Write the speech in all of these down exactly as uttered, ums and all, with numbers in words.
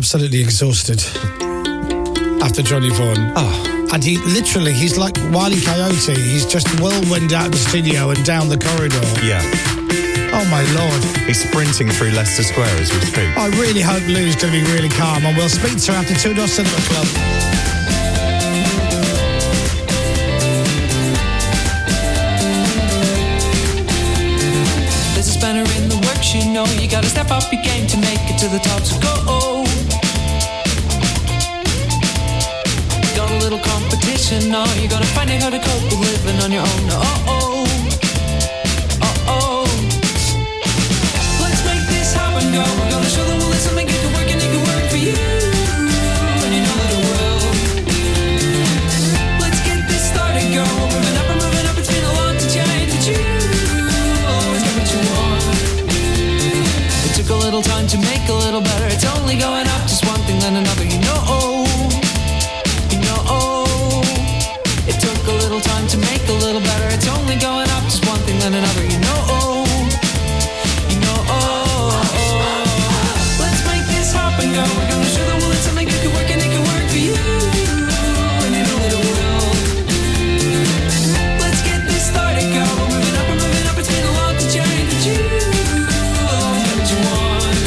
absolutely exhausted after Johnny Vaughan. Oh. And he literally, he's like Wile E. Coyote. He's just whirlwind out of the studio and down the corridor. Yeah. Oh, my Lord. He's sprinting through Leicester Square as we speak. I really hope Lou's going to be really calm, and we'll speak to her after Two Door Cinema Club. There's a spanner in the works, you know. You gotta step up your game to make it to the top, so go. Got a little competition, no. You gotta find out how to cope with living on your own, oh-oh. Go. We're gonna show the world that something good can work and it can work for you. And you know that it will. Let's get this started, go. We're moving up, we're moving up. It's been a long to change, but you always get what you want. It took a little time to make a little better. It's only going up, just one thing then another. You know, you know. It took a little time to make a little better. It's only going up, just one thing then another. You know. We're gonna show the world that something good can work and it can work for you. And you know that it will. Let's get this started, go. We're moving up, we're moving up. It's been a long to change, but you always get what you want.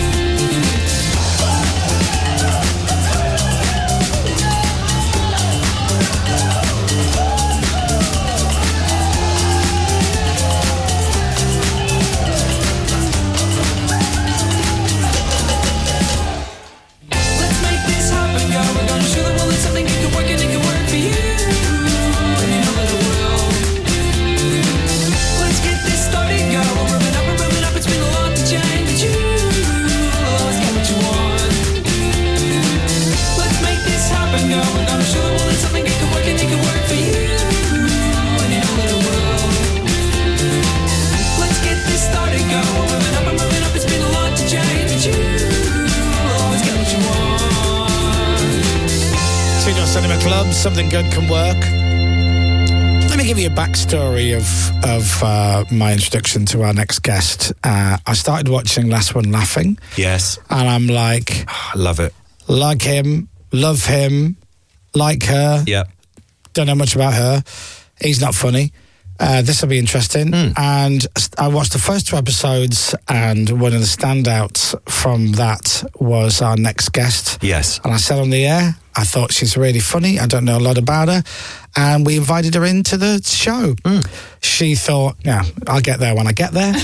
Cinema Club, something good can work. Let me give you a backstory of of uh, my introduction to our next guest. Uh, I started watching Last One Laughing. Yes. And I'm like... Oh, I love it. Like him, love him, like her. Yep. Don't know much about her. He's not funny. Uh, this will be interesting. Mm. And I watched the first two episodes, and one of the standouts from that was our next guest. Yes. And I said on the air, I thought she's really funny. I don't know a lot about her. And we invited her into the show. Mm. She thought, yeah, I'll get there when I get there.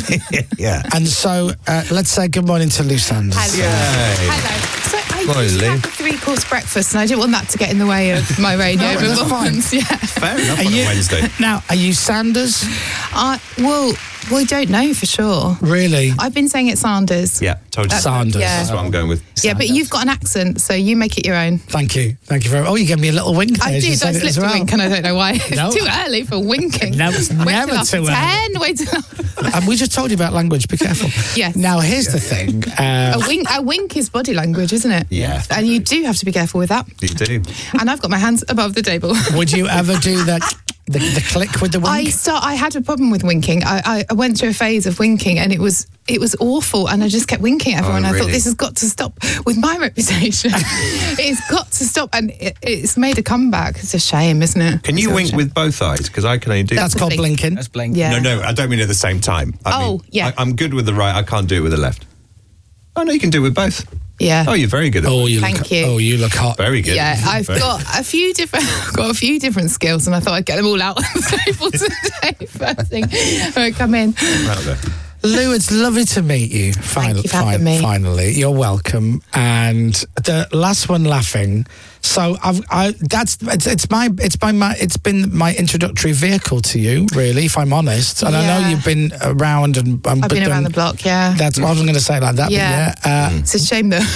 Yeah. And so uh, let's say good morning to Lou Sanders. Hello. Yay. Hello. So I Morning, used to Lou. have a three-course breakfast, and I didn't want that to get in the way of my radio No, that's performance. Yeah. Fair enough Are on you- a Wednesday. Now, are you Sanders? Uh, well, we don't know for sure. Really? I've been saying it's Sanders. Yeah, totally. That's- Sanders. yeah. That's what I'm going with. Yeah, but you've got an accent, so you make it your own. Thank you. Thank you very much. Oh, you gave me a little wink there. I as you did. I said it as slipped well. a wink, and I don't know why. No. It's too early for winking. No, it's Wait never till after too early. ten. Wait till And we just told you about language. Be careful. Yes. Now, here's the thing. Uh, a wink. A wink is body language, isn't it? Yeah. And you do have to be careful with that. You do. And I've got my hands above the table. would you ever do that? The, the click with the wink? I start. I had a problem with winking. I, I, I went through a phase of winking, and it was it was awful. And I just kept winking at everyone. Oh, I thought really? this has got to stop with my reputation. It's got to stop, and it, it's made a comeback. It's a shame, isn't it? Can you It's a wink shame. with both eyes? Because I can only do. That's called Blink. blinking. That's blinking. Yeah. No, no, I don't mean at the same time. I Oh, mean, yeah. I, I'm good with the right. I can't do it with the left. Oh no, you can do it with both. Yeah. Oh, you're very good at Oh, you Thank look, you. Oh, you look hot. Very good. Yeah, I've Very- got a few different, I've got a few different skills, and I thought I'd get them all out on the table today. First thing, when I come in. Right there. Lou, it's lovely to meet you. Fin- you for having me. Finally, you're welcome. And the last one laughing. So I've, I that's it's, it's my it's by my it's been my introductory vehicle to you, really, if I'm honest. And I know Yeah. you've been around and um, I've but been around then- the block, yeah. That's what I was going to say like that. Yeah. But yeah uh, It's a shame though.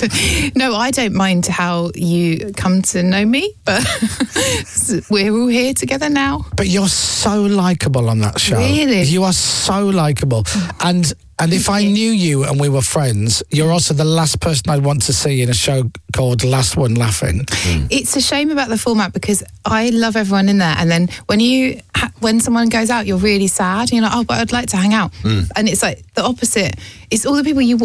No, I don't mind how you come to know me, but we're all here together now. But you're so likable on that show. Really? You are so likable. And and if I knew you and we were friends, you're also the last person I'd want to see in a show called Last One Laughing. It's a shame about the format because I love everyone in there, and then when you ha- when someone goes out, you're really sad. You're like, oh, but I'd like to hang out, and it's like the opposite. It's all the people you w-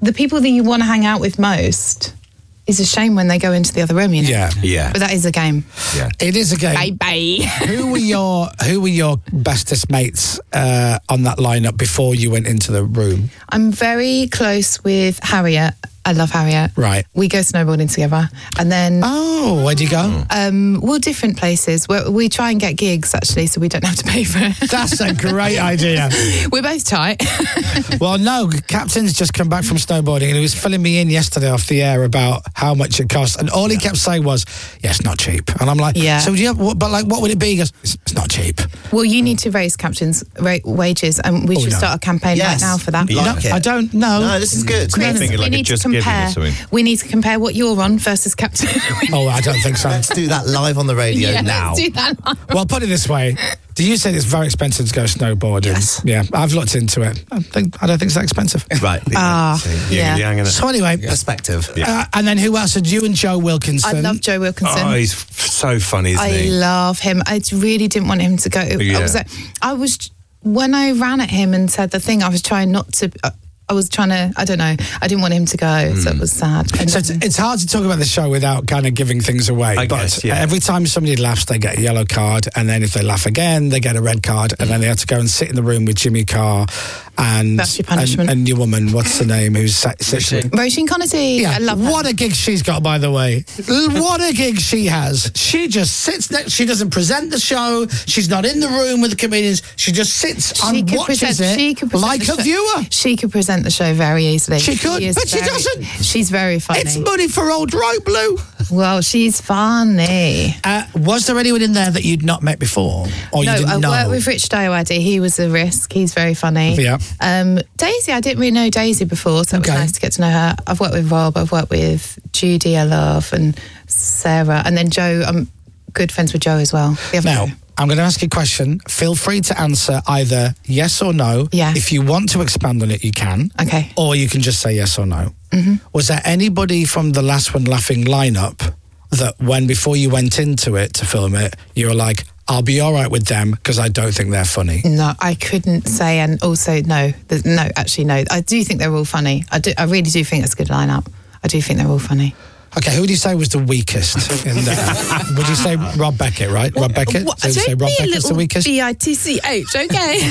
the people that you want to hang out with most, it's a shame when they go into the other room, you know? Yeah. Yeah. But that is a game. Yeah. It is a game. Bye-bye. Who were your Who were your bestest mates uh, on that lineup before you went into the room? I'm very close with Harriet. I love Harriet. Right. We go snowboarding together. And then, Oh, where'd you go? um, well, different places. We're, we try and get gigs, actually, so we don't have to pay for it. That's a great idea. We're both tight. Well, no, Captain's just come back from snowboarding and he was filling me in yesterday off the air about how much it costs. And all he kept saying was, yeah, it's not cheap. And I'm like, Yeah. so do you have, what, but like, what would it be? He goes, it's, it's not cheap. Well, you need to raise Captain's ra- wages, and we Oh, should no. start a campaign Yes. right now for that. Like no, it. I don't know. No, this is good. Chris, thinking like we a need to Just Giving or compare. something. We need to compare what you're on versus Captain. Oh, I don't think so. Let's do that live on the radio yeah, now. let's do that. Well, put it this way. Do you say it's very expensive to go snowboarding? Yes. Yeah, I've looked into it. I, think, I don't think it's that expensive. Right. Ah, Yeah. yeah. yeah. So anyway, Perspective. uh, and then who else? Had you and Joe Wilkinson? I love Joe Wilkinson. Oh, he's f- so funny, isn't I he? love him. I really didn't want him to go. Yeah. I was, like- I was when I ran at him and said the thing. I was trying not to. Uh, I was trying to. I don't know. I didn't want him to go, so it was sad. And So it's, then- it's hard to talk about the show without kind of giving things away. I but guess, yeah. every time somebody laughs, they get a yellow card, and then if they laugh again, they get a red card, and then they have to go and sit in the room with Jimmy Carr and That's your punishment. and, and your woman. What's the name? Who's sa- sits with- Roisin Connerty. Yeah, I love her. what a gig she's got, by the way. What a gig she has. She just sits next. She doesn't present the show. She's not in the room with the comedians. She just sits She and could watches present, it she could present like the a show- viewer. She could present the show very easily. She could, is but she very- doesn't. She's very funny. It's money for old Rope Blue. Well, she's funny. Uh, was there anyone in there that you'd not met before, or you no, didn't I know? worked with Rich Diowadi. He was a risk. He's very funny. Yeah. Um, Daisy, I didn't really know Daisy before, so it was Okay. nice to get to know her. I've worked with Rob. I've worked with Judy, I love, and Sarah, and then Joe. I'm good friends with Joe as well. The other Now, Joe. I'm going to ask you a question. Feel free to answer either yes or no. Yeah. If you want to expand on it, you can. Okay. Or you can just say yes or no. Mm-hmm. Was there anybody from the Last One Laughing lineup that when, before you went into it to film it, you were like, I'll be all right with them because I don't think they're funny? No, I couldn't say, and also no, there's- no, actually no. I do think they're all funny. I do. I really do think it's a good lineup. I do think they're all funny. Okay, who would you say was the weakest in there? Would you say Rob Beckett, right? Rob Beckett? What, So you say don't Rob be a Beckett's the little weakest? B I T C H, okay?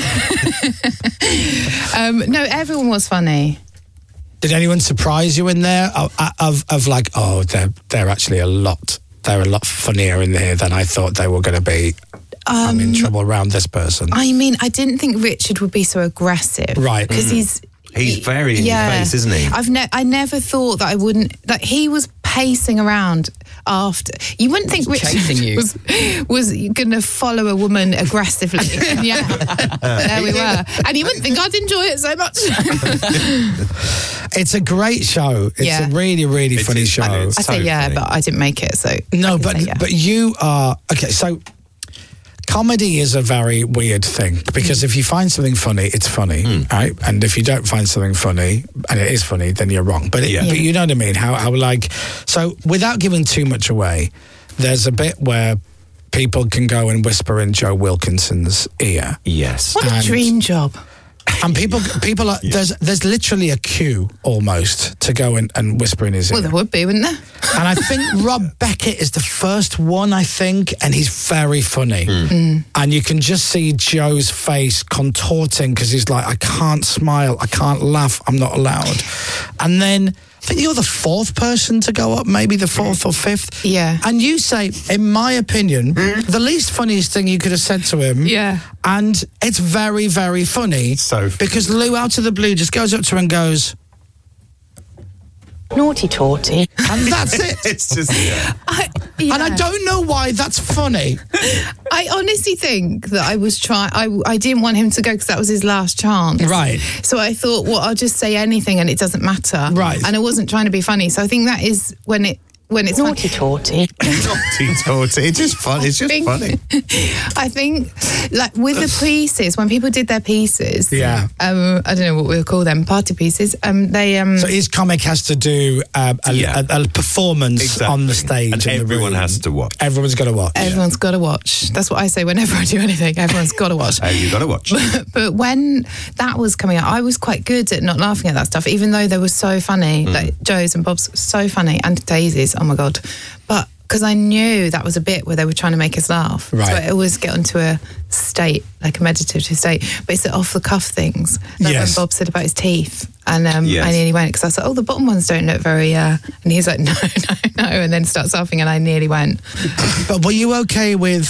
um, no, everyone was funny. Did anyone surprise you in there of, of, of like, oh, they're, they're actually a lot, they're a lot funnier in here than I thought they were going to be. I'm in trouble around this person. I mean, I didn't think Richard would be so aggressive. Right. Because he's... He's very in your face, isn't he? I've ne- I never thought that I wouldn't... That he was pacing around after... You wouldn't think Richard chasing you. was, was going to follow a woman aggressively. Yeah. There we were. And you wouldn't think I'd enjoy it so much. It's a great show. It's Yeah. a really, really It funny is, show. and it's I say so yeah, funny. but I didn't make it, so... No, I can but say yeah. but you are okay. So comedy is a very weird thing because if you find something funny, it's funny, right? And if you don't find something funny and it is funny, then you're wrong. But, it, Yeah. but you know what I mean? How how like so without giving too much away, there's a bit where people can go and whisper in Joe Wilkinson's ear. Yes. What a and- dream job. And people, people are there's there's literally a queue almost to go and, and whisper in his ear. Well, there would be, wouldn't there? And I think Rob Beckett is the first one, I think, and he's very funny. And you can just see Joe's face contorting because he's like, I can't smile, I can't laugh, I'm not allowed. And then I think you're the fourth person to go up, maybe the fourth or fifth. Yeah. And you say, in my opinion, the least funniest thing you could have said to him. Yeah. And it's very, very funny. So funny. Because Lou, out of the blue, just goes up to her and goes, Naughty torty. and that's it. It's just, yeah. I, And I yeah. don't know why that's funny. I honestly think that I was trying. I I didn't want him to go because that was his last chance. Right. So I thought, well, I'll just say anything and it doesn't matter. Right. And I wasn't trying to be funny. So I think that is when it when it's Naughty torty. Naughty torty. It's just fun. It's just think- funny. I think, like with the pieces, when people did their pieces, Yeah. um, I don't know what we'll call them, party pieces. Um, they um, So each comic has to do um, a, Yeah. a, a performance Exactly. on the stage. And in the everyone room. has to watch. Everyone's got to watch. everyone's got to watch. That's what I say whenever I do anything. Everyone's got to watch. Uh, you got to watch. But when that was coming out, I was quite good at not laughing at that stuff, even though they were so funny. Mm. Like Joe's and Bob's were so funny, and Daisy's. Oh my god! But because I knew that was a bit where they were trying to make us laugh, Right. so I always get onto a state, like a meditative state. But it's the off the cuff things, like Yes. when Bob said about his teeth, and um, Yes. I nearly went because I was like, "Oh, the bottom ones don't look very," uh, and he's like, "No, no, no," and then starts laughing, and I nearly went. But were you okay with?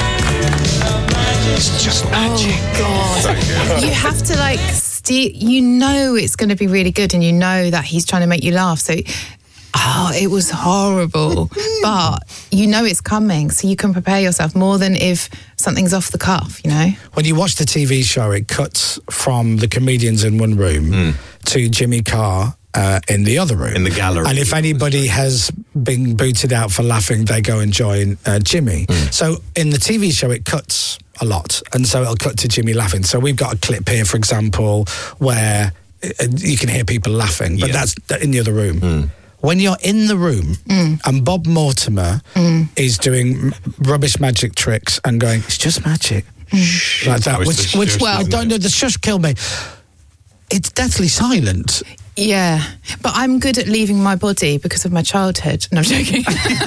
It's just magic. Oh God! You have to like, ste- you know, it's going to be really good, and you know that he's trying to make you laugh. So, oh, it was horrible, but you know it's coming, so you can prepare yourself more than if something's off the cuff. You know. When you watch the T V show, it cuts from the comedians in one room to Jimmy Carr uh, in the other room. In the gallery. And if anybody has been booted out for laughing, they go and join uh, Jimmy. So in the T V show, it cuts a lot. And so it'll cut to Jimmy laughing. So we've got a clip here, for example, where uh, you can hear people laughing, but Yeah. that's in the other room. When you're in the room and Bob Mortimer is doing m- rubbish magic tricks and going, it's just magic. Shh, like that, Oh, it's which, the which shush, well, I isn't don't it? know, the shush killed me. It's deathly silent. Yeah, but I'm good at leaving my body because of my childhood. No, I'm joking.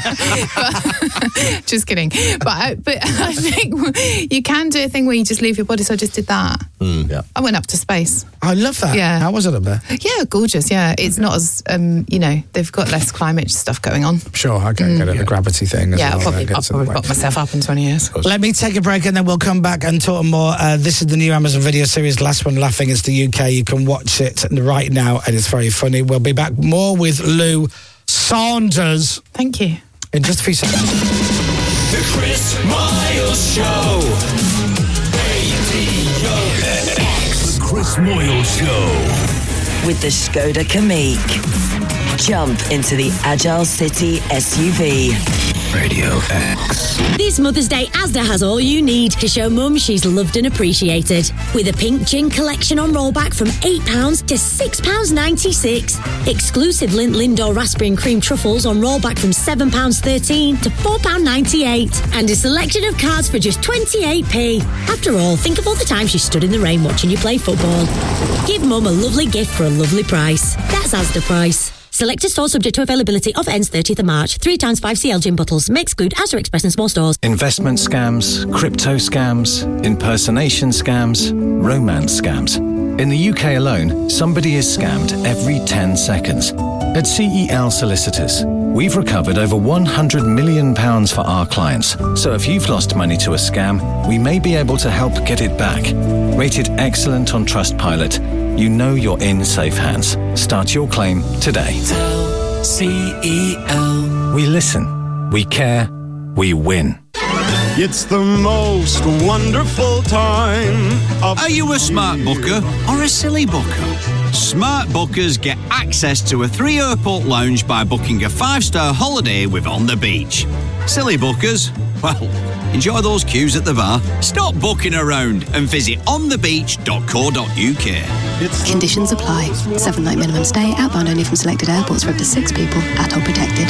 But- just kidding. But I, but I think you can do a thing where you just leave your body. So I just did that. Yeah. I went up to space. I love that. Yeah. How was it up there? Yeah, gorgeous. Yeah, it's not as um, you know, they've got less climate stuff going on. Sure, I can get it, the gravity thing. As Yeah, well, I'll probably, that I'll gets in the probably way. pop myself up in twenty years. Let me take a break and then we'll come back and talk more. Uh, this is the new Amazon video series, Last One Laughing. It's the U K. You can watch it right now and it's very funny. We'll be back more with Lou Saunders Thank you. in just a few seconds. The Chris Miles Show. The Chris Moyle Show. With the Skoda Kamiq. Jump into the Agile City S U V. Radio X. This Mother's Day, Asda has all you need to show Mum she's loved and appreciated. With a pink gin collection on rollback from eight pounds to six pounds ninety-six. Exclusive Lindt Lindor Raspberry and Cream Truffles on rollback from seven pounds thirteen to four pounds ninety-eight. And a selection of cards for just twenty-eight p. After all, think of all the times you stood in the rain watching you play football. Give Mum a lovely gift for a lovely price. That's Asda price. Selected store subject to availability. Offer ends thirtieth of March. Three times five C L gin bottles. May exclude Asda Express in small stores. Investment scams, crypto scams, impersonation scams, romance scams. In the U K alone, somebody is scammed every ten seconds. At C E L Solicitors, we've recovered over one hundred million pounds for our clients. So if you've lost money to a scam, we may be able to help get it back. Rated excellent on Trustpilot, you know you're in safe hands. Start your claim today. C E L. We listen, we care, we win. It's the most wonderful time of... Are you a smart booker or a silly booker? Smart bookers get access to a three-airport lounge by booking a five-star holiday with On the Beach. Silly bookers? Well, enjoy those queues at the bar. Stop booking around and visit on the beach dot co dot U K. Conditions apply. Seven-night minimum stay, outbound only from selected airports for up to six people, atoll protected.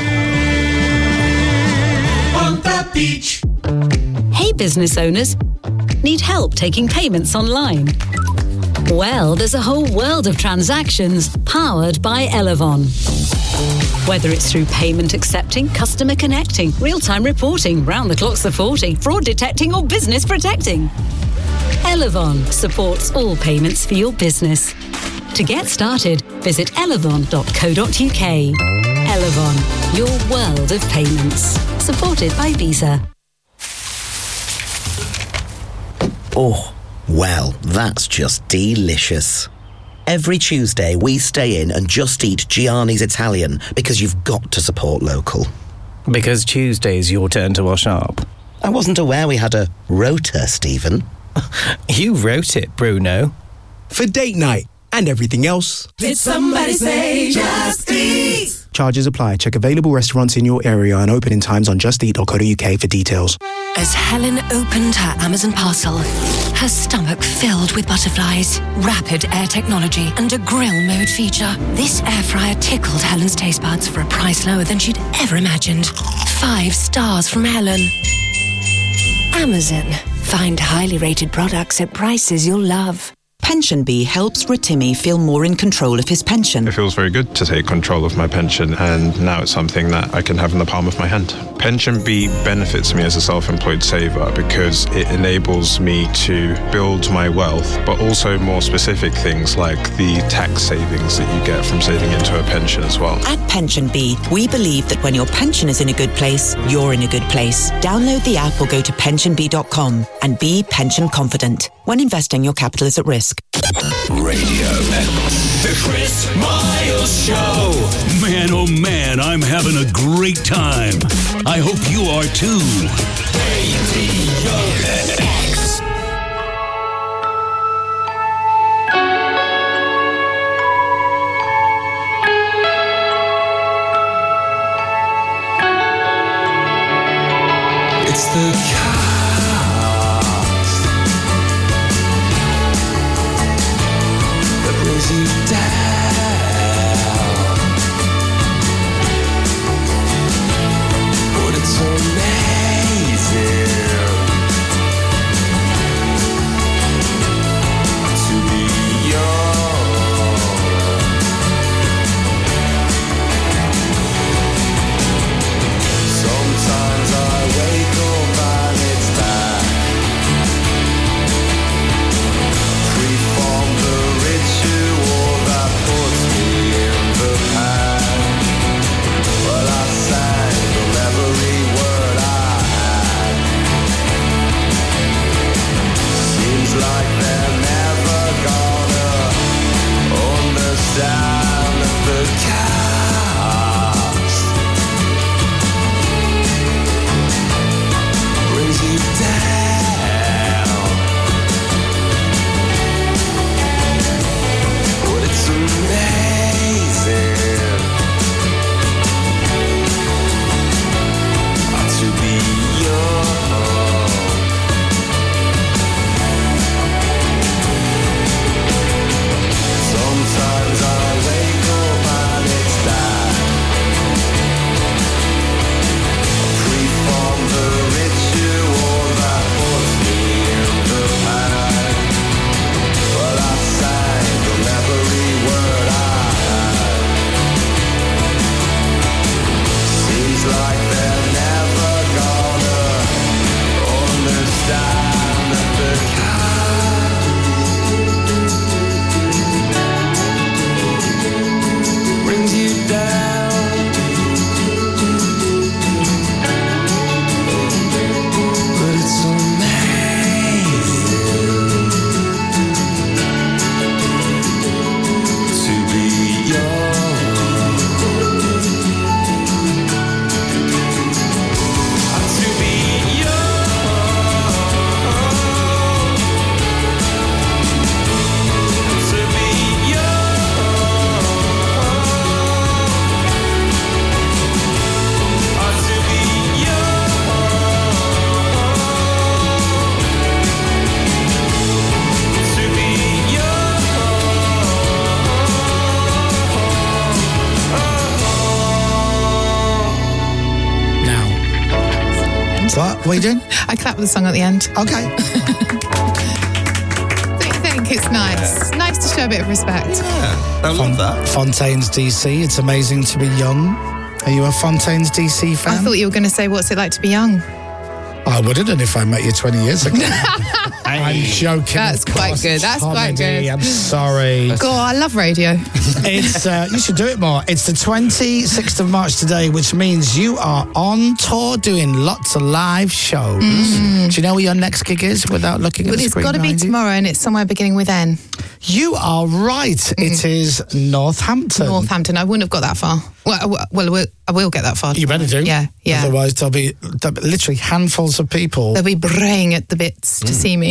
On the beach. Hey business owners, need help taking payments online? Well, there's a whole world of transactions powered by Elevon. Whether it's through payment accepting, customer connecting, real-time reporting, round-the-clock supporting, fraud detecting or business protecting, Elevon supports all payments for your business. To get started, visit elevon dot co dot U K. Elevon, your world of payments. Supported by Visa. Oh, well, that's just delicious. Every Tuesday, we stay in and just eat Gianni's Italian because you've got to support local. Because Tuesday's your turn to wash up. I wasn't aware we had a rota, Stephen. You wrote it, Bruno. For date night and everything else. Did somebody say just eat? Charges apply. Check available restaurants in your area and opening times on just eat dot co dot uk for details. As Helen opened her Amazon parcel, her stomach filled with butterflies, rapid air technology, and a grill mode feature. This air fryer tickled Helen's taste buds for a price lower than she'd ever imagined. Five stars from Helen. Amazon. Find highly rated products at prices you'll love. PensionBee helps Rotimi feel more in control of his pension. It feels very good to take control of my pension, and now it's something that I can have in the palm of my hand. PensionBee benefits me as a self-employed saver because it enables me to build my wealth, but also more specific things like the tax savings that you get from saving into a pension as well. At PensionBee, we believe that when your pension is in a good place, you're in a good place. Download the app or go to pension bee dot com and be pension confident. When investing, your capital is at risk. Radio X. The Chris Miles Show. Man, oh man, I'm having a great time. I hope you are too. Radio X. It's the you down, but it's amazing to be young. Sometimes I wake up and it's back, free from the ritual. Like they're never gonna understand the cast brings you down, but it's amazing to be young. Sometimes I wake up and it's that, free from the ritual that puts me in the panic. Well, I sang from every word I had. Seems like they're never gonna understand the kind. Brings you down, but it's amazing to be young, to be young, to be young. What? What are you doing? I clap the song at the end. Okay. Don't you think it's nice? It's nice to show a bit of respect. Yeah, I love that. Fontaines D C. It's amazing to be young. Are you a Fontaines D C fan? I thought you were going to say, what's it like to be young? I wouldn't have if I met you twenty years ago. I'm joking. That's quite good. That's quite good. I'm sorry. God, I love radio. It's uh, you should do it more. It's the twenty-sixth of March today, which means you are on tour doing lots of live shows. Mm. Do you know where your next gig is without looking well, at the screen? It's got to be tomorrow, and it's somewhere beginning with N. You are right. Mm. It is Northampton. Northampton. I wouldn't have got that far. Well, I, will, well, I will get that far. You better do. Yeah, yeah. Otherwise, there'll be, there'll be literally handfuls of people. They'll be braying at the bits mm. to see me.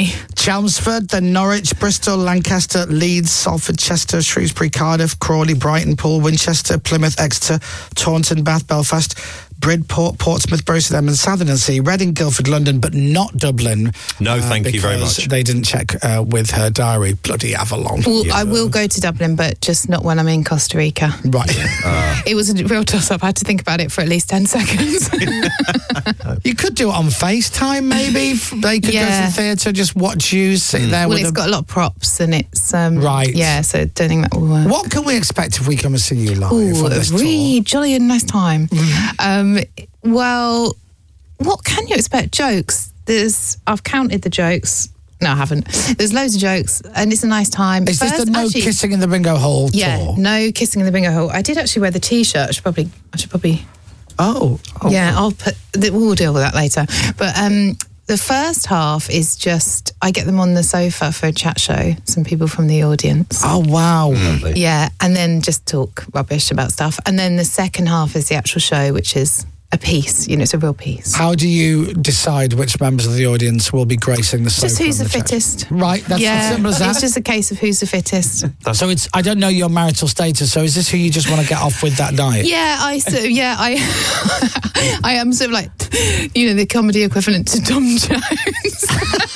me. Chelmsford, then Norwich, Bristol, Lancaster, Leeds, Salford, Chester, Shrewsbury, Cardiff, Crawley, Brighton, Poole, Winchester, Plymouth, Exeter, Taunton, Bath, Belfast, Bridport, Portsmouth, Bury St Edmunds, Southern-on-Sea, Reading, Guildford, London, but not Dublin. No, thank you very because much. They didn't check uh, with her diary. Bloody Avalon. Well, I will go to Dublin, but just not when I'm in Costa Rica. Right. It was a real toss-up. I had to think about it for at least ten seconds. You could do it on FaceTime, maybe. They could Yeah. go to the theatre, just watch you sit there Well, with it's a... got a lot of props and it's... Um, Right. Yeah, so I don't think that will work. What can we expect if we come and see you live Ooh, on this a really tour? jolly and nice time. Um, well, what can you expect? Jokes. There's. I've counted the jokes. No, I haven't. There's loads of jokes, and it's a nice time. Is this First, the No actually- Kissing in the Bingo Hall Yeah, tour? no kissing in the bingo hole. I did actually wear the T-shirt. I should probably. I should probably. Oh. oh. Yeah, I'll put. We'll deal with that later. But um, the first half is just I get them on the sofa for a chat show. Some people from the audience. Oh, wow. Yeah, and then just talk rubbish about stuff. And then the second half is the actual show, which is a piece. You know, it's a real piece. How do you decide which members of the audience will be gracing the sofa? Just who's on the chat? fittest. Right, that's yeah, as simple as that. It's just a case of who's the fittest. So it's, I don't know your marital status, so is this who you just want to get off with that night? Yeah, I so yeah, I I am sort of like, you know, the comedy equivalent to Tom Jones.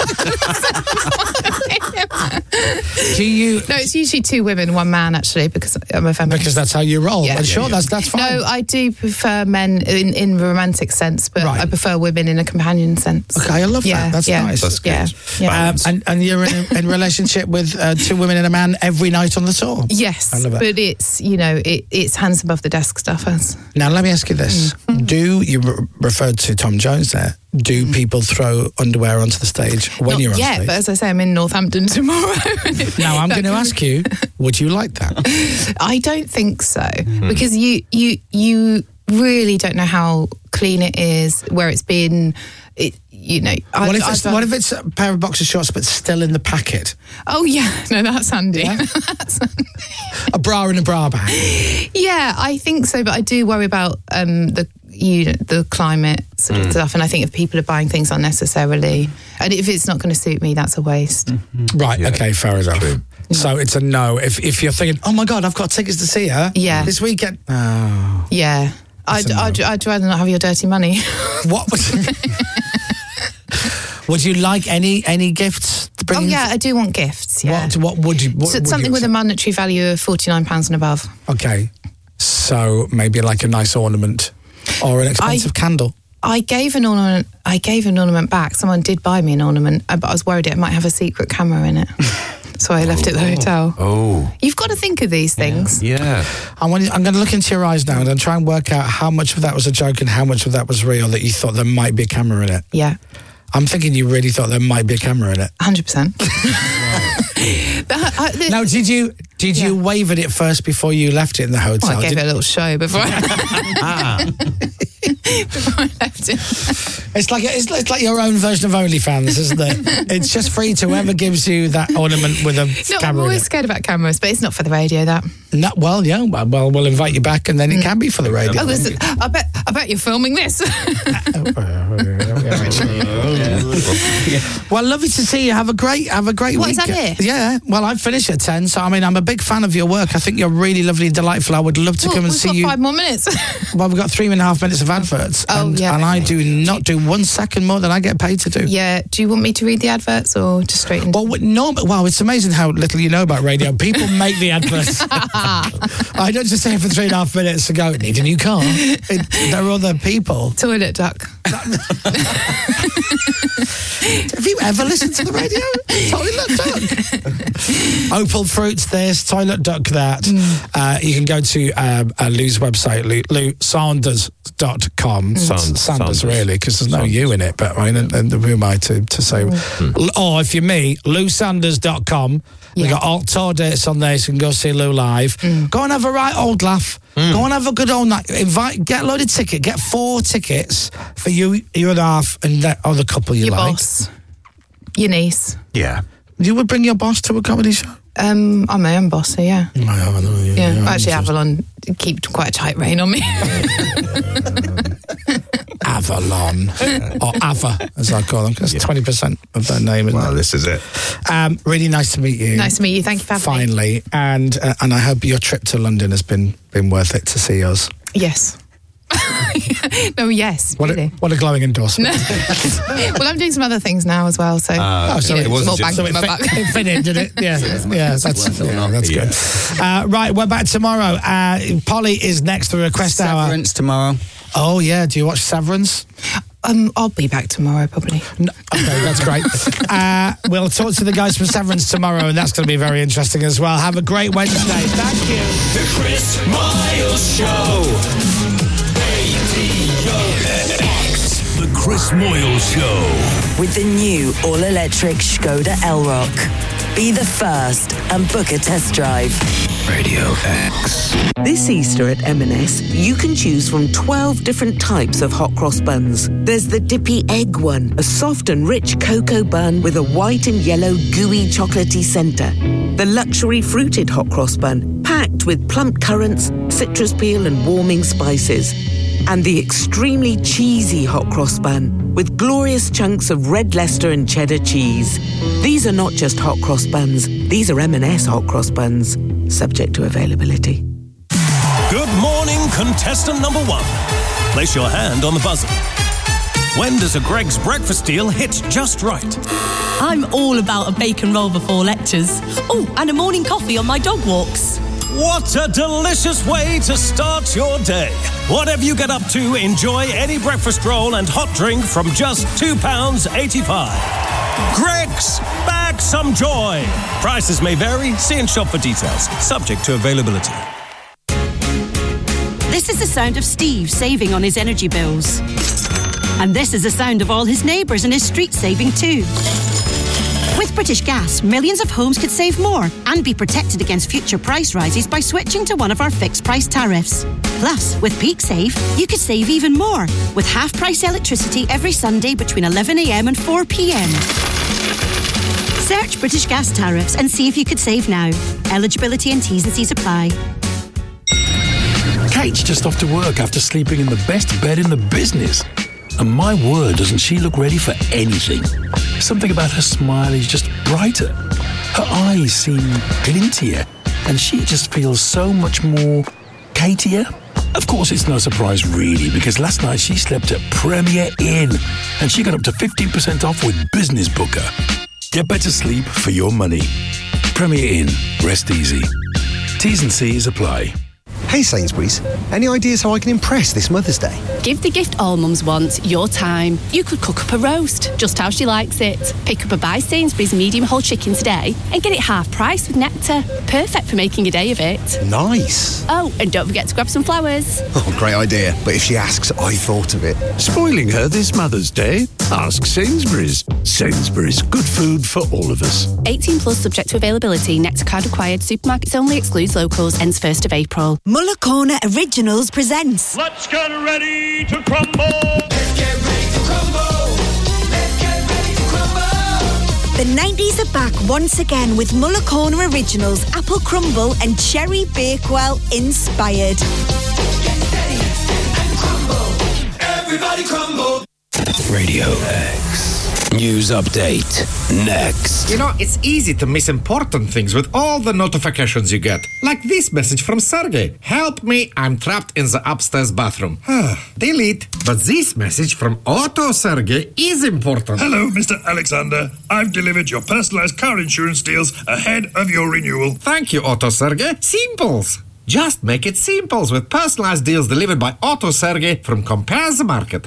Do you? No, it's usually two women, one man actually, because I'm a feminist. Because that's how you roll. Yeah. And sure, that's that's fine. No, I do prefer men in in romantic sense, but Right. I prefer women in a companion sense. Okay, I love Yeah, that. That's yeah, nice. That's good. Yeah, yeah. Um, and, and you're in a in relationship with uh, two women and a man every night on the tour? Yes, I love it. but it's, you know, it, it's hands above the desk stuff. As Now, let me ask you this. Mm. Do, you re- referred to Tom Jones there, do people throw underwear onto the stage when Not you're on yet, stage? but as I say, I'm in Northampton tomorrow. Now, I'm going to ask you, would you like that? I don't think so, because you you you really don't know how clean it is, where it's been. It, you know, I- What if, I'd it's, rather- what if it's a pair of boxer shorts but still in the packet? Oh yeah, no, that's handy. A bra and a bra bag? Yeah, I think so, but I do worry about um, the you know, the climate sort of Mm. stuff, and I think if people are buying things unnecessarily, and if it's not going to suit me, that's a waste. Right, okay, fair enough. So it's a no. If if you're thinking, oh my God, I've got tickets to see her Yeah. this weekend. Oh. Yeah, I'd, a no. I'd I'd rather not have your dirty money. What would, would you like any any gifts to bring Oh in? yeah, I do want gifts. Yeah, What, what would you... What So would something you with a monetary value of forty-nine pounds and above. Okay, so maybe like a nice ornament or an expensive candle. I gave an ornament. I gave an ornament back. Someone did buy me an ornament, uh, but I was worried it might have a secret camera in it, so I left it at the hotel. Oh. You've got to think of these things. Yeah. I want you, I'm going to look into your eyes now and then try and work out how much of that was a joke and how much of that was real, that you thought there might be a camera in it. Yeah, I'm thinking you really thought there might be a camera in it. one hundred percent. Now, did you did you wave at it first before you left it in the hotel? Well, I gave Did- it a little show before I, Ah. before I left it. It's like it's, it's like your own version of OnlyFans, isn't it? It's just free to whoever gives you that ornament with a No, I'm camera in always it. scared about cameras, but it's not for the radio. That. No, well, yeah. Well, well, we'll invite you back, and then it can be for the radio. Oh, this is, I bet. I bet you're filming this. Well, lovely to see you. Have a great, have a great What, week. is that it? Yeah. Well, I finish at ten, so I mean, I'm a big fan of your work. I think you're really lovely and delightful. I would love to Well, come and we've see got you. five more minutes. Well, we've got three and a half minutes of adverts. Oh, and, yeah, And I okay. do not do one second more than I get paid to do. Yeah. Do you want me to read the adverts or just straight into? Well, no, wow, it's amazing how little you know about radio. People make the adverts. I don't just say it for three and a half minutes to go, need a new car. It, there are other people. Toilet duck. Have you ever listened to the radio? Toilet Duck. Opal Fruits this, Toilet Duck that. Mm. Uh, you can go to um, uh, Lou's website, lou, lou sanders dot com. Sand- Sanders, Sanders. really, because there's no you in it, but I mean, and, and who am I to, to say? Mm. Or if you're me, lou sanders dot com. We've got all tour dates on there, so you can go see Lou live. Mm. Go and have a right old laugh. Go and have a good old night. Invite, get a load of tickets. Get four tickets for you, you and a half, and that other couple you Your like. boss. Your niece. Yeah. You would bring your boss to a comedy show? Um, I'm my own boss, so yeah. Yeah, Yeah, actually, Avalon keep quite a tight rein on me. Avalon. Avalon, or Ava, as I call them. That's yeah. twenty percent of their name, isn't well, it? this is it. Um, really nice to meet you. Nice to meet you. Thank you for having Finally. me. And, uh, and I hope your trip to London has been, been worth it to see us. Yes. no, yes, what really. A, what a glowing endorsement. Well, I'm doing some other things now as well, so uh, oh, so you it know, wasn't more just bang on my back. It fit in, did it? Yeah, yeah, that's, yeah, that's good. Uh, right, we're back tomorrow. Uh, Polly is next for Request Hour. Severance tomorrow. Oh, yeah. Do you watch Severance? Um, I'll be back tomorrow, probably. No, okay, that's great. uh, we'll talk to the guys from Severance tomorrow, and that's going to be very interesting as well. Have a great Wednesday. Thank you. The Chris Miles Show. The Chris Moyle Show. With the new all-electric Skoda Elrock. Be the first and book a test drive. Radio X. This Easter at M and S, you can choose from twelve different types of hot cross buns. There's the dippy egg one, a soft and rich cocoa bun with a white and yellow gooey chocolatey centre. The luxury fruited hot cross bun, packed with plump currants, citrus peel and warming spices. And the extremely cheesy hot cross bun with glorious chunks of red Leicester and cheddar cheese. These are not just hot cross buns, these are M and S hot cross buns, subject to availability. Good morning, contestant number one. Place your hand on the buzzer. When does a Greggs breakfast deal hit just right? I'm all about a bacon roll before lectures. Oh, and a morning coffee on my dog walks. What a delicious way to start your day. Whatever you get up to, enjoy any breakfast roll and hot drink from just two pounds eighty-five. Greggs, back some joy. Prices may vary. See and shop for details. Subject to availability. This is the sound of Steve saving on his energy bills. And this is the sound of all his neighbours and his street saving too. With British Gas, millions of homes could save more and be protected against future price rises by switching to one of our fixed price tariffs. Plus, with Peak Save, you could save even more with half price electricity every Sunday between eleven a m and four p m. Search British Gas tariffs and see if you could save now. Eligibility and T's and C's apply. Kate's just off to work after sleeping in the best bed in the business. And my word, doesn't she look ready for anything? Something about her smile is just brighter. Her eyes seem glintier, and she just feels so much more Katier. Of course, it's no surprise really, because last night she slept at Premier Inn, and she got up to fifteen percent off with Business Booker. Get better sleep for your money. Premier Inn. Rest easy. T's and C's apply. Hey Sainsbury's, any ideas how I can impress this Mother's Day? Give the gift all mums want, your time. You could cook up a roast, just how she likes it. Pick up a By Sainsbury's medium whole chicken today and get it half price with Nectar. Perfect for making a day of it. Nice. Oh, and don't forget to grab some flowers. Oh, great idea. But if she asks, I thought of it. Spoiling her this Mother's Day? Ask Sainsbury's. Sainsbury's, good food for all of us. eighteen plus subject to availability. Nectar card required. Supermarkets only. Excludes locals. Ends first of April. Muller Corner Originals presents Let's get ready to crumble. Let's get ready to crumble. Let's get ready to crumble. The nineties are back once again with Muller Corner Originals Apple Crumble and Cherry Bakewell inspired. Get steady and crumble. Everybody crumble. Radio X. News update. Next. You know, it's easy to miss important things with all the notifications you get. Like this message from Sergey. Help me, I'm trapped in the upstairs bathroom. Delete. But this message from Otto Sergey is important. Hello, Mister Alexander. I've delivered your personalized car insurance deals ahead of your renewal. Thank you, Otto Sergey. Simples. Just make it simples with personalized deals delivered by Otto Sergey from Compare the Market.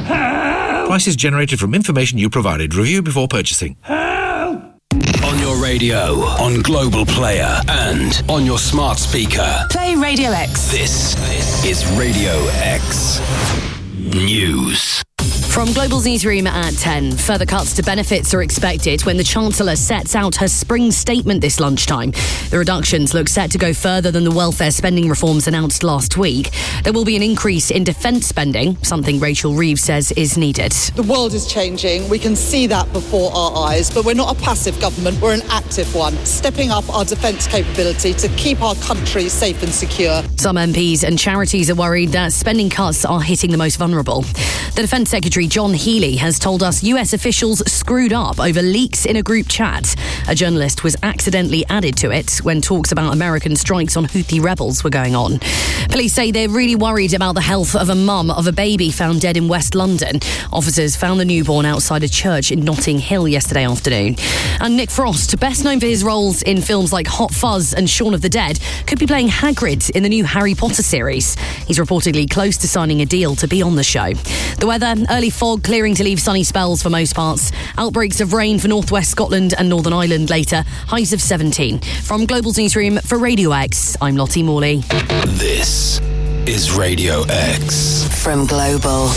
Help! Prices generated from information you provided. Review before purchasing. Help! On your radio, on Global Player, and on your smart speaker. Play Radio X. This is Radio X News. From Global's newsroom at ten, further cuts to benefits are expected when the Chancellor sets out her spring statement this lunchtime. The reductions look set to go further than the welfare spending reforms announced last week. There will be an increase in defence spending, something Rachel Reeves says is needed. The world is changing. We can see that before our eyes, but we're not a passive government, we're an active one, stepping up our defence capability to keep our country safe and secure. Some M Ps and charities are worried that spending cuts are hitting the most vulnerable. The Defence Secretary John Healey has told us U S officials screwed up over leaks in a group chat. A journalist was accidentally added to it when talks about American strikes on Houthi rebels were going on. Police say they're really worried about the health of a mum of a baby found dead in West London. Officers found the newborn outside a church in Notting Hill yesterday afternoon. And Nick Frost, best known for his roles in films like Hot Fuzz and Shaun of the Dead, could be playing Hagrid in the new Harry Potter series. He's reportedly close to signing a deal to be on the show. The weather, early fog clearing to leave sunny spells for most parts. Outbreaks of rain for northwest Scotland and Northern Ireland later. Highs of seventeen. From Global's newsroom for Radio X, I'm Lottie Morley. This is Radio X. From Global.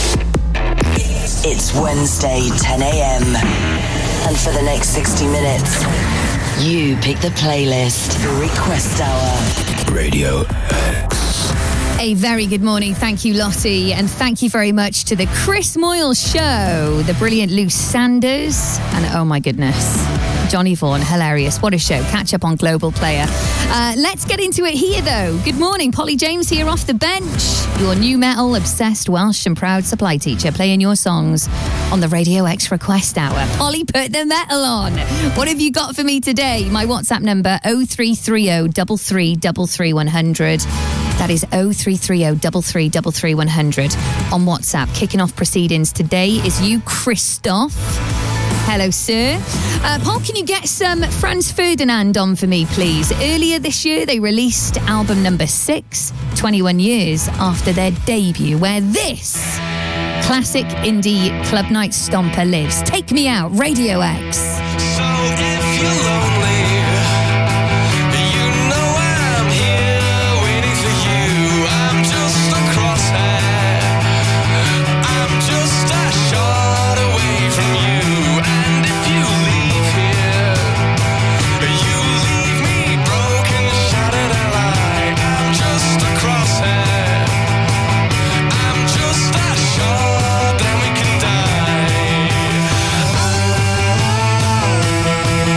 It's Wednesday, ten a.m. And for the next sixty minutes, you pick the playlist for Request Hour. Radio X. A very good morning. Thank you, Lottie. And thank you very much to the Chris Moyle Show, the brilliant Lou Sanders, and oh my goodness, Johnny Vaughan. Hilarious. What a show. Catch up on Global Player. Uh, let's get into it here, though. Good morning. Polly James here off the bench. Your new metal, obsessed, Welsh and proud supply teacher, playing your songs on the Radio X Request Hour. Polly, put the metal on. What have you got for me today? My WhatsApp number, oh three three oh, three three three three, one hundred. That is oh three three oh, three three three three, one hundred on WhatsApp. Kicking off proceedings today is you, Christoph. Hello, sir. Uh, Paul, can you get some Franz Ferdinand on for me, please? Earlier this year, they released album number six, twenty-one years after their debut, where this classic indie club night stomper lives. Take Me Out, Radio X. So if you're lonely, you know I'm here waiting for you. I'm just a crosshair. I'm just a shot away from you. And if you leave here, you leave me broken, shattered and alive. I'm just a crosshair. I'm just a shot, then we can die.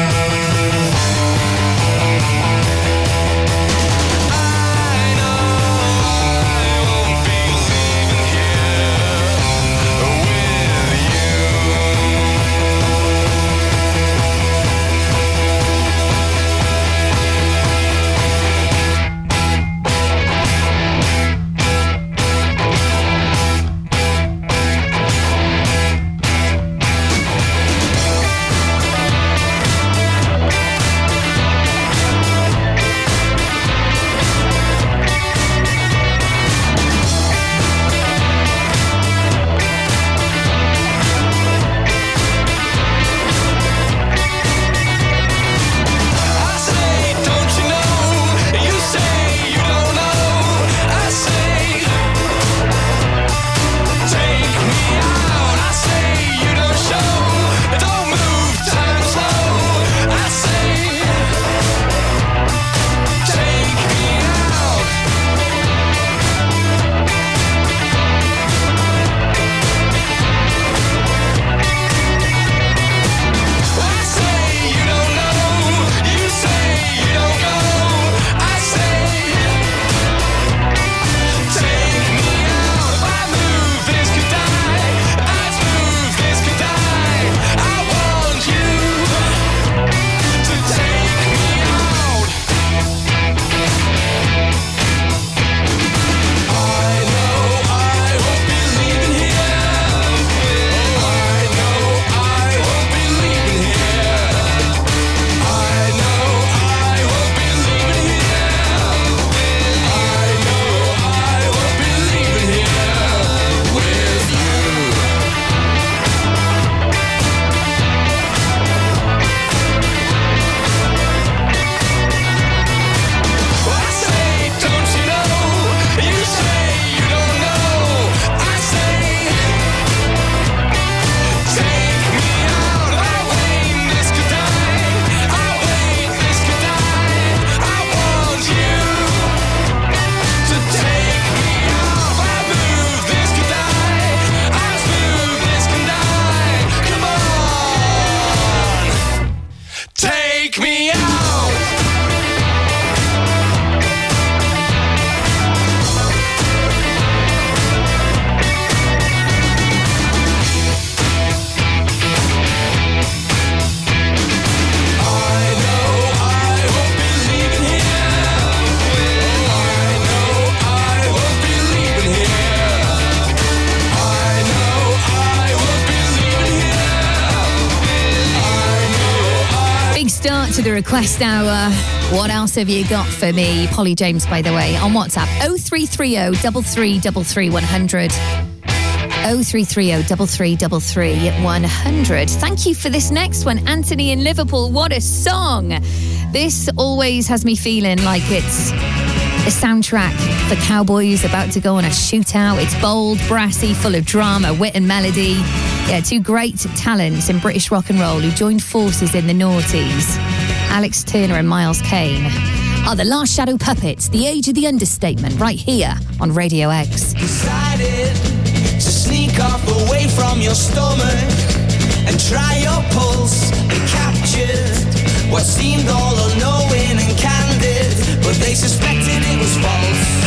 start to the request hour. What else have you got for me? Polly James, by the way, on WhatsApp. oh three three oh, three three three three, one hundred. oh three three oh, three three three, one hundred. Thank you for this next one. Anthony in Liverpool. What a song. This always has me feeling like it's a soundtrack for cowboys about to go on a shootout. It's bold, brassy, full of drama, wit and melody. Yeah, two great talents in British rock and roll who joined forces in the noughties. Alex Turner and Miles Kane are the Last Shadow Puppets, the age of the understatement, right here on Radio X. Decided to sneak off away from your stomach and try your pulse and captured what seemed all unknowing and candid, but they suspected it was false.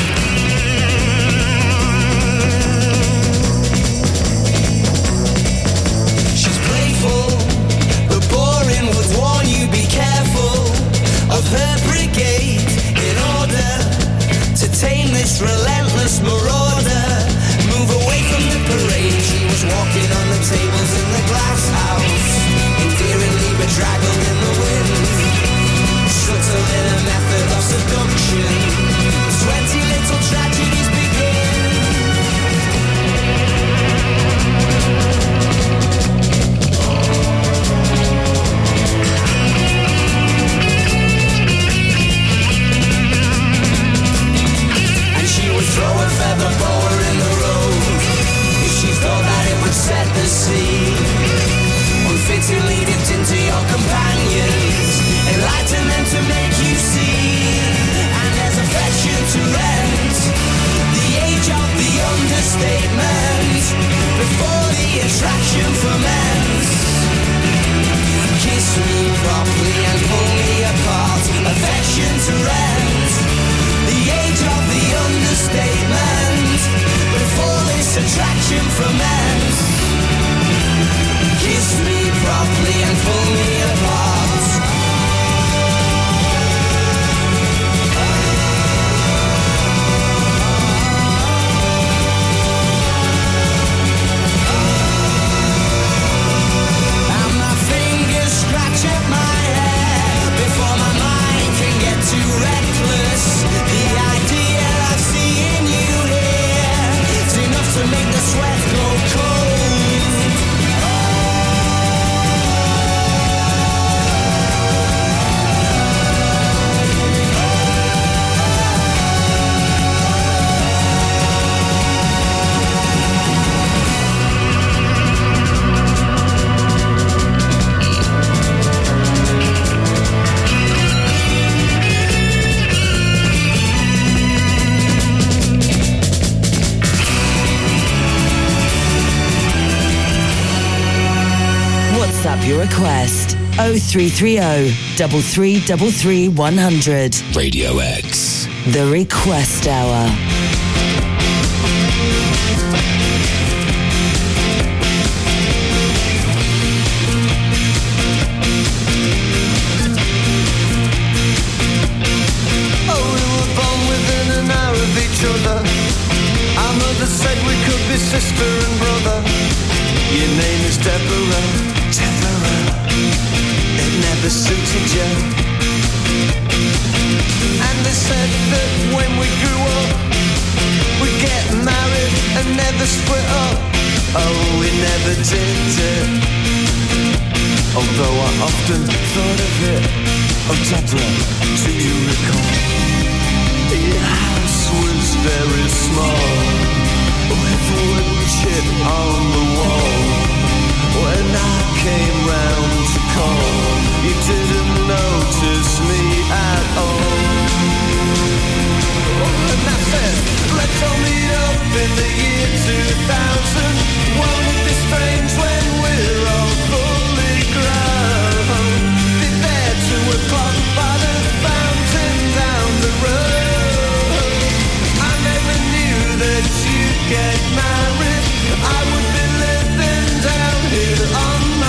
She's playful, but boring, would warn you be careful of her brigade in order to tame this relentless marauder. Move away from the parade. She was walking on the tables in the glass house, endearingly bedraggled in the wind, subtle in a method of seduction. Twenty little tragedies begin. And she would throw a feather boa in the road if she thought that it would set the scene. Unfittingly dipped into your companions, enlightenment to make you see. And there's affection to rent, the age of the understatement, before the attraction ferments. Kiss me properly and pull me apart. Affection to rent, the age of the understatement, before this attraction ferments. Kiss me properly and pull me apart. And my fingers scratch at my hair before my mind can get too reckless. The idea of seeing you here is enough to make the sweat go cold. WhatsApp your request oh three three oh, three three three, one hundred. Radio X. The Request Hour. Oh, we were born within an hour of each other. Our mother said we could be sister and brother. Your name is Deborah. Deborah, it never suited you. And they said that when we grew up, we'd get married and never split up. Oh, we never did it. Although I often thought of it. Oh, Deborah, do you recall? Your house was very small, with wood chip on the wall. When I came round to call, you didn't notice me at all. And I said, let's all meet up in the year two thousand. Won't it be strange when we're all fully grown? Be there two o'clock by the fountain down the road. I never knew that you'd get married. I would be living down here on my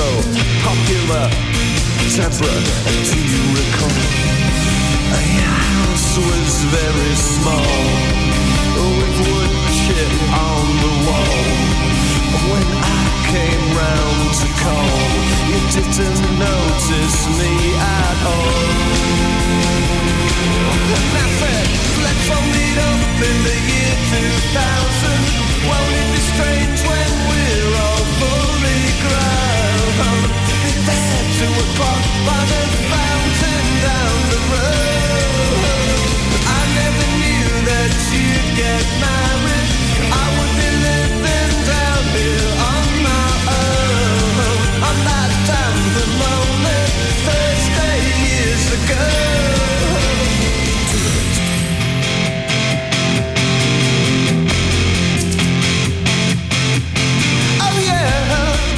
so popular. Deborah, do you recall? Your house was very small, with wood chip on the wall. When I came round to call, you didn't notice me at all. And I said, let's all meet up in the year two thousand. Won't it be strange when we're all fully grown? Be there two o'clock by the fountain down the road. I never knew that you'd get married. I would be living down here on my own, on that damn lonely Thursday years ago. Oh yeah,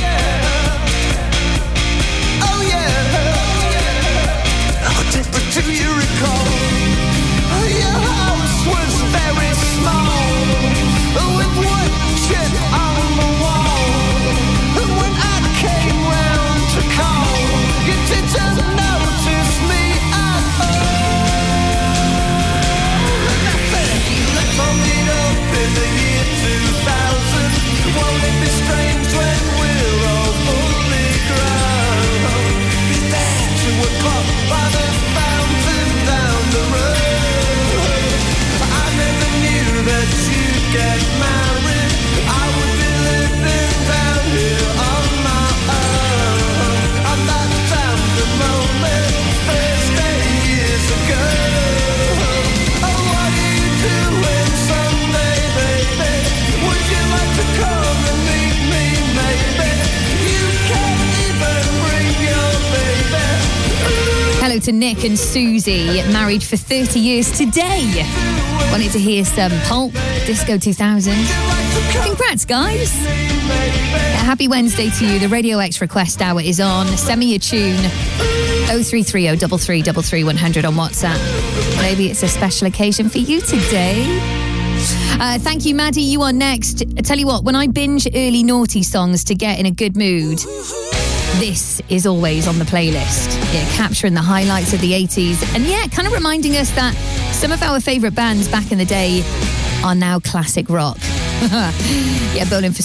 oh yeah. Oh, Deborah, do you recall? Your house was very small, with wood chip on the wall. And when I came round to call, you didn't notice me at all. And I said, let's all meet up in the year two thousand. Won't it be strange when we're all fully grown? Be there two o'clock by the fountain down the road. I never knew that you'd get married. I would be living down here on my own, on that damn lonely Thursday years ago. Oh, what are you doing Sunday, baby? Would you like to come and meet me, maybe? You can't even bring your baby. Hello to Nick and Susie, married for thirty years today. Wanted to hear some Pulp, Disco two thousand. Congrats, guys. Happy Wednesday to you. The Radio X request hour is on. Send me a tune. oh three three oh, three three three three, one hundred on WhatsApp. Maybe it's a special occasion for you today. Uh, thank you, Maddie. You are next. I tell you what, when I binge early naughty songs to get in a good mood, this is always on the playlist. Yeah, capturing the highlights of the eighties. And yeah, kind of reminding us that some of our favourite bands back in the day are now classic rock. Yeah, bowling for